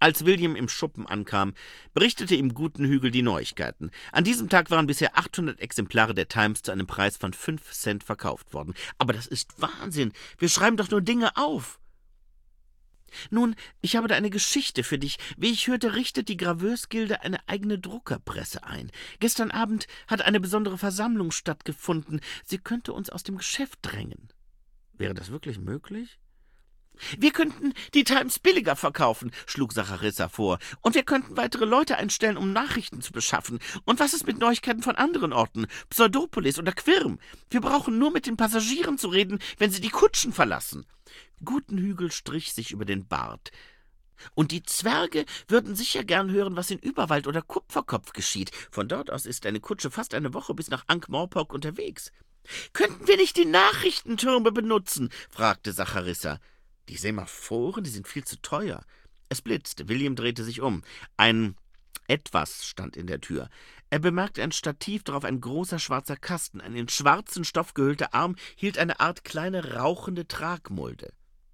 Als William im Schuppen ankam, berichtete ihm Gutenhügel die Neuigkeiten. An diesem Tag waren bisher 800 Exemplare der Times zu einem Preis von 5 Cent verkauft worden. »Aber das ist Wahnsinn! Wir schreiben doch nur Dinge auf!« »Nun, ich habe da eine Geschichte für dich. Wie ich hörte, richtet die Graveursgilde eine eigene Druckerpresse ein. Gestern Abend hat eine besondere Versammlung stattgefunden. Sie könnte uns aus dem Geschäft drängen.« »Wäre das wirklich möglich?« »Wir könnten die Times billiger verkaufen«, schlug Sacharissa vor, »und wir könnten weitere Leute einstellen, um Nachrichten zu beschaffen. Und was ist mit Neuigkeiten von anderen Orten, Pseudopolis oder Quirm? Wir brauchen nur mit den Passagieren zu reden, wenn sie die Kutschen verlassen.« Gutenhügel strich sich über den Bart. »Und die Zwerge würden sicher gern hören, was in Überwald oder Kupferkopf geschieht. Von dort aus ist eine Kutsche fast eine Woche bis nach Ankh-Morpork unterwegs.« »Könnten wir nicht die Nachrichtentürme benutzen?« fragte Sacharissa. »Die Semaphoren, die sind viel zu teuer.« Es blitzte. William drehte sich um. Ein Etwas stand in der Tür. Er bemerkte ein Stativ, darauf ein großer schwarzer Kasten. Ein in schwarzen Stoff gehüllter Arm hielt eine Art kleine rauchende Tragmulde.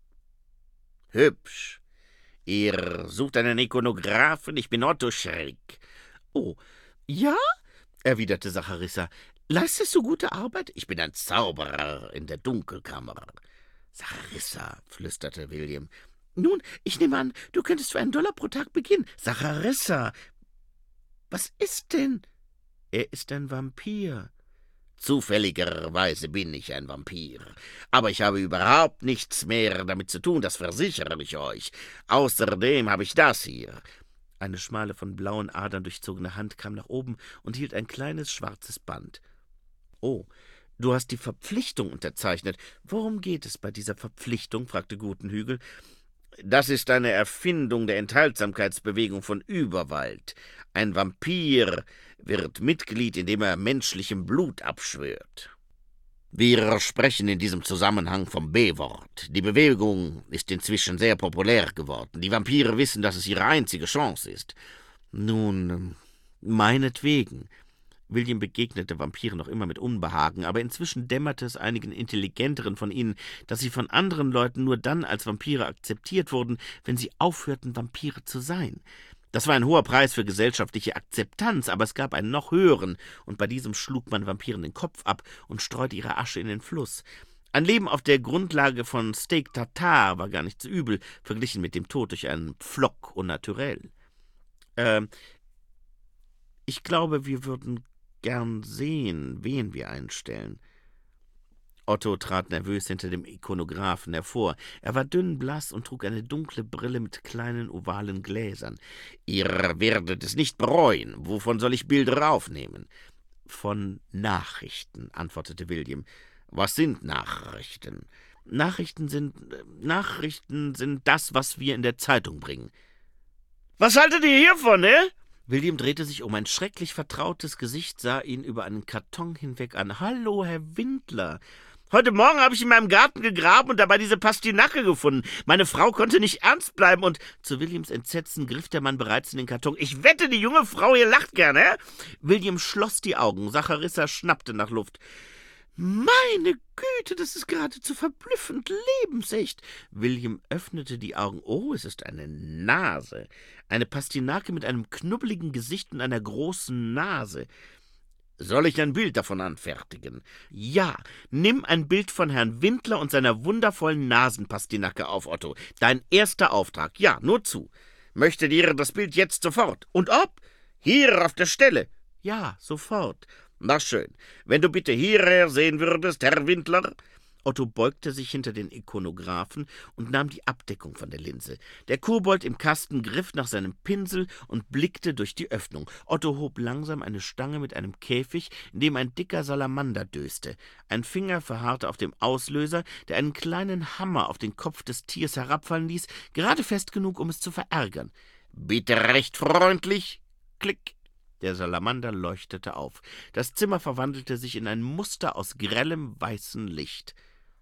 »Hübsch. Ihr sucht einen Ikonographen? Ich bin Otto Schreck.« »Oh, ja?« erwiderte Sacharissa. »Leistest du gute Arbeit?« »Ich bin ein Zauberer in der Dunkelkammer.« »Sacharissa«, flüsterte William. »Nun, ich nehme an, du könntest für $1 pro Tag beginnen.« »Sacharissa, was ist denn?« »Er ist ein Vampir.« »Zufälligerweise bin ich ein Vampir. Aber ich habe überhaupt nichts mehr damit zu tun, das versichere ich euch. Außerdem habe ich das hier.« Eine schmale, von blauen Adern durchzogene Hand kam nach oben und hielt ein kleines schwarzes Band. »Oh, du hast die Verpflichtung unterzeichnet. Worum geht es bei dieser Verpflichtung?« fragte Gutenhügel. »Das ist eine Erfindung der Enthaltsamkeitsbewegung von Überwald. Ein Vampir wird Mitglied, indem er menschlichem Blut abschwört. Wir sprechen in diesem Zusammenhang vom B-Wort. Die Bewegung ist inzwischen sehr populär geworden. Die Vampire wissen, dass es ihre einzige Chance ist.« »Nun, meinetwegen.« William begegnete Vampiren noch immer mit Unbehagen, aber inzwischen dämmerte es einigen Intelligenteren von ihnen, dass sie von anderen Leuten nur dann als Vampire akzeptiert wurden, wenn sie aufhörten, Vampire zu sein. Das war ein hoher Preis für gesellschaftliche Akzeptanz, aber es gab einen noch höheren, und bei diesem schlug man Vampiren den Kopf ab und streute ihre Asche in den Fluss. Ein Leben auf der Grundlage von Steak Tartare war gar nicht so übel, verglichen mit dem Tod durch einen Pflock au naturel. Ich glaube, wir würden gern sehen, wen wir einstellen.« Otto trat nervös hinter dem Ikonographen hervor. Er war dünn, blass und trug eine dunkle Brille mit kleinen, ovalen Gläsern. »Ihr werdet es nicht bereuen. Wovon soll ich Bilder aufnehmen?« »Von Nachrichten«, antwortete William. »Was sind Nachrichten?« Nachrichten sind das, was wir in der Zeitung bringen.« »Was haltet ihr hiervon, ne?« William drehte sich um. Ein schrecklich vertrautes Gesicht sah ihn über einen Karton hinweg an. »Hallo, Herr Windler. Heute Morgen habe ich in meinem Garten gegraben und dabei diese Pastinake gefunden. Meine Frau konnte nicht ernst bleiben und...« Zu Williams Entsetzen griff der Mann bereits in den Karton. »Ich wette, die junge Frau hier lacht gern, hä?« William schloss die Augen. Sacharissa schnappte nach Luft. »Meine Güte, das ist geradezu verblüffend lebensecht.« William öffnete die Augen. »Oh, es ist eine Nase. Eine Pastinake mit einem knubbeligen Gesicht und einer großen Nase. Soll ich ein Bild davon anfertigen?« »Ja, nimm ein Bild von Herrn Windler und seiner wundervollen Nasenpastinake auf, Otto. Dein erster Auftrag. Ja, nur zu. Möchtet ihr das Bild jetzt sofort? Und ob? Hier auf der Stelle?« »Ja, sofort.« »Na schön. Wenn du bitte hierher sehen würdest, Herr Windler.« Otto beugte sich hinter den Ikonographen und nahm die Abdeckung von der Linse. Der Kobold im Kasten griff nach seinem Pinsel und blickte durch die Öffnung. Otto hob langsam eine Stange mit einem Käfig, in dem ein dicker Salamander döste. Ein Finger verharrte auf dem Auslöser, der einen kleinen Hammer auf den Kopf des Tiers herabfallen ließ, gerade fest genug, um es zu verärgern. »Bitte recht freundlich.« Klick. Der Salamander leuchtete auf. Das Zimmer verwandelte sich in ein Muster aus grellem weißem Licht.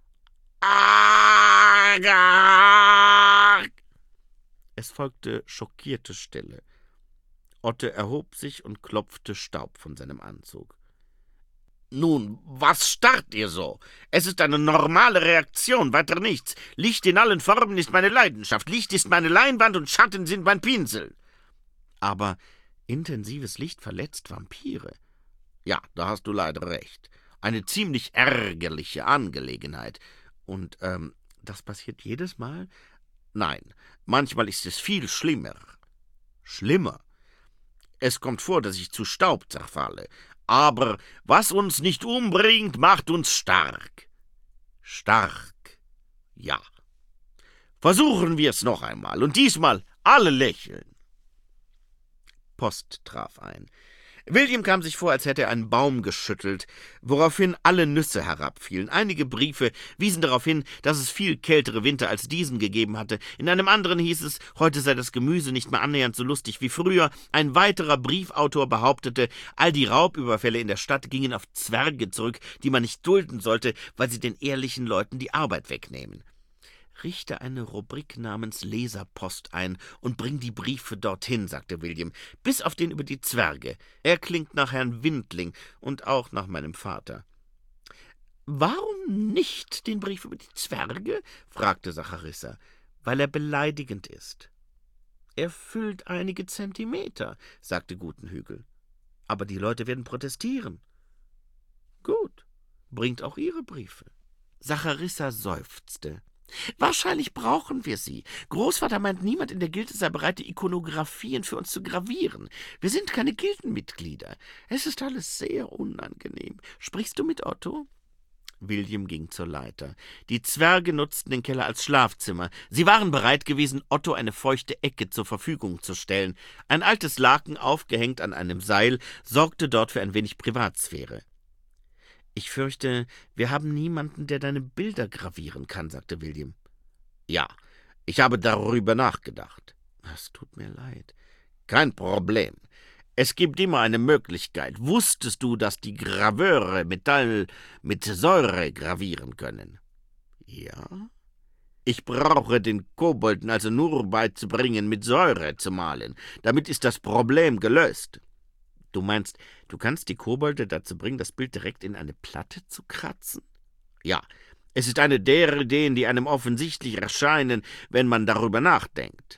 »Agar!« Es folgte schockierte Stille. Otto erhob sich und klopfte Staub von seinem Anzug. »Nun, was starrt ihr so? Es ist eine normale Reaktion, weiter nichts. Licht in allen Formen ist meine Leidenschaft. Licht ist meine Leinwand und Schatten sind mein Pinsel.« »Aber intensives Licht verletzt Vampire.« »Ja, da hast du leider recht. Eine ziemlich ärgerliche Angelegenheit. Und, das passiert jedes Mal?« »Nein, manchmal ist es viel schlimmer.« »Schlimmer?« »Es kommt vor, dass ich zu Staub zerfalle. Aber was uns nicht umbringt, macht uns stark.« »Stark, ja. Versuchen wir es noch einmal, und diesmal alle lächeln.« Post traf ein. William kam sich vor, als hätte er einen Baum geschüttelt, woraufhin alle Nüsse herabfielen. Einige Briefe wiesen darauf hin, dass es viel kältere Winter als diesen gegeben hatte. In einem anderen hieß es, heute sei das Gemüse nicht mehr annähernd so lustig wie früher. Ein weiterer Briefautor behauptete, all die Raubüberfälle in der Stadt gingen auf Zwerge zurück, die man nicht dulden sollte, weil sie den ehrlichen Leuten die Arbeit wegnehmen. »Richte eine Rubrik namens Leserpost ein und bring die Briefe dorthin«, sagte William, »bis auf den über die Zwerge. Er klingt nach Herrn Windling und auch nach meinem Vater.« »Warum nicht den Brief über die Zwerge?« fragte Zacharissa. »Weil er beleidigend ist.« »Er füllt einige Zentimeter«, sagte Gutenhügel. »Aber die Leute werden protestieren.« »Gut, bringt auch Ihre Briefe.« Zacharissa seufzte. »Wahrscheinlich brauchen wir sie. Großvater meint, niemand in der Gilde sei bereit, die Ikonographien für uns zu gravieren. Wir sind keine Gildenmitglieder. Es ist alles sehr unangenehm. Sprichst du mit Otto?« William ging zur Leiter. Die Zwerge nutzten den Keller als Schlafzimmer. Sie waren bereit gewesen, Otto eine feuchte Ecke zur Verfügung zu stellen. Ein altes Laken, aufgehängt an einem Seil, sorgte dort für ein wenig Privatsphäre. »Ich fürchte, wir haben niemanden, der deine Bilder gravieren kann«, sagte William. »Ja, ich habe darüber nachgedacht.« »Es tut mir leid.« »Kein Problem. Es gibt immer eine Möglichkeit. Wusstest du, dass die Graveure Metall mit Säure gravieren können?« »Ja.« »Ich brauche den Kobolden also nur beizubringen, mit Säure zu malen. Damit ist das Problem gelöst.« »Du meinst, du kannst die Kobolde dazu bringen, das Bild direkt in eine Platte zu kratzen?« »Ja, es ist eine der Ideen, die einem offensichtlich erscheinen, wenn man darüber nachdenkt.«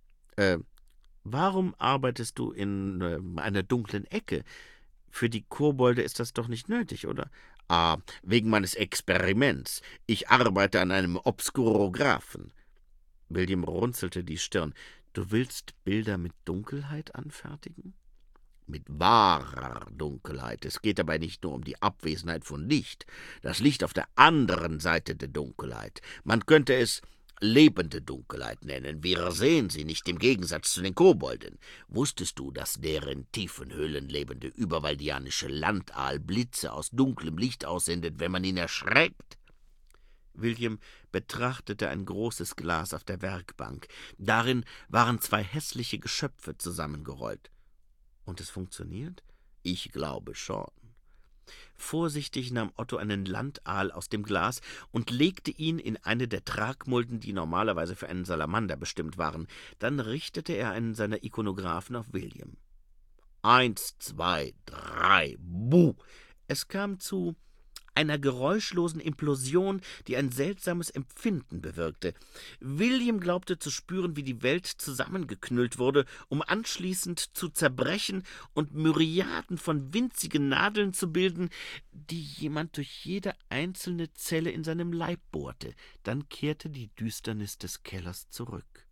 Warum arbeitest du in einer dunklen Ecke? Für die Kobolde ist das doch nicht nötig, oder?« »Ah, wegen meines Experiments. Ich arbeite an einem Obskurographen.« William runzelte die Stirn. »Du willst Bilder mit Dunkelheit anfertigen?« »Mit wahrer Dunkelheit. Es geht dabei nicht nur um die Abwesenheit von Licht. Das Licht auf der anderen Seite der Dunkelheit. Man könnte es lebende Dunkelheit nennen. Wir sehen sie nicht, im Gegensatz zu den Kobolden. Wusstest du, dass der in tiefen Höhlen lebende übervaldianische Landaal Blitze aus dunklem Licht aussendet, wenn man ihn erschreckt?« William betrachtete ein großes Glas auf der Werkbank. Darin waren zwei hässliche Geschöpfe zusammengerollt. »Und es funktioniert?« »Ich glaube schon.« Vorsichtig nahm Otto einen Landaal aus dem Glas und legte ihn in eine der Tragmulden, die normalerweise für einen Salamander bestimmt waren. Dann richtete er einen seiner Ikonographen auf William. 1, 2, 3, buh! Es kam zu einer geräuschlosen Implosion, die ein seltsames Empfinden bewirkte. William glaubte zu spüren, wie die Welt zusammengeknüllt wurde, um anschließend zu zerbrechen und Myriaden von winzigen Nadeln zu bilden, die jemand durch jede einzelne Zelle in seinem Leib bohrte. Dann kehrte die Düsternis des Kellers zurück.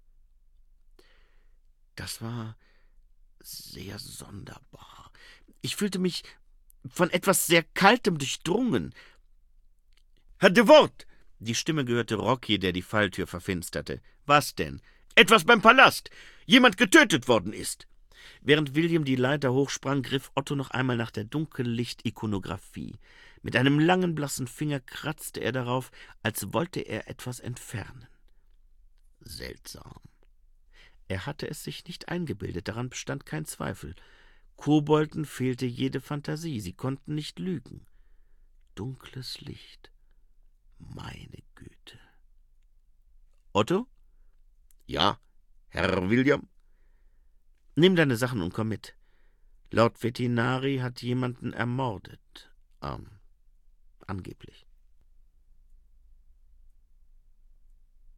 Das war sehr sonderbar. Ich fühlte mich von etwas sehr Kaltem durchdrungen. »Herr de Wort!« Die Stimme gehörte Rocky, der die Falltür verfinsterte. »Was denn?« »Etwas beim Palast! Jemand getötet worden ist!« Während William die Leiter hochsprang, griff Otto noch einmal nach der Dunkellicht-Ikonographie. Mit einem langen, blassen Finger kratzte er darauf, als wollte er etwas entfernen. Seltsam. Er hatte es sich nicht eingebildet, daran bestand kein Zweifel. Kobolden fehlte jede Fantasie, sie konnten nicht lügen. Dunkles Licht. Meine Güte. »Otto?« »Ja, Herr William?« »Nimm deine Sachen und komm mit. Lord Vetinari hat jemanden ermordet. Angeblich.